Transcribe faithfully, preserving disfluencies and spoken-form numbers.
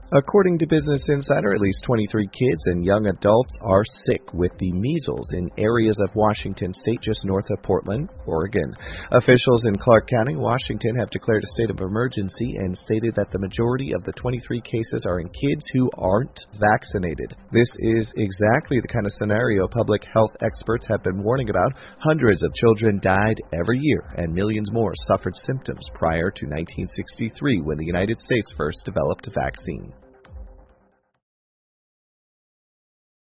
According to Business Insider, at least twenty-three kids and young adults are sick with the measles in areas of Washington state just north of Portland, Oregon. Officials in Clark County, Washington, have declared a state of emergency and stated that the majority of the twenty-three cases are in kids who aren't vaccinated. This is exactly the kind of scenario public health experts have been warning about. Hundreds of children died every year, and millions more suffered symptoms prior to nineteen sixty-three when the United States first developed a vaccine.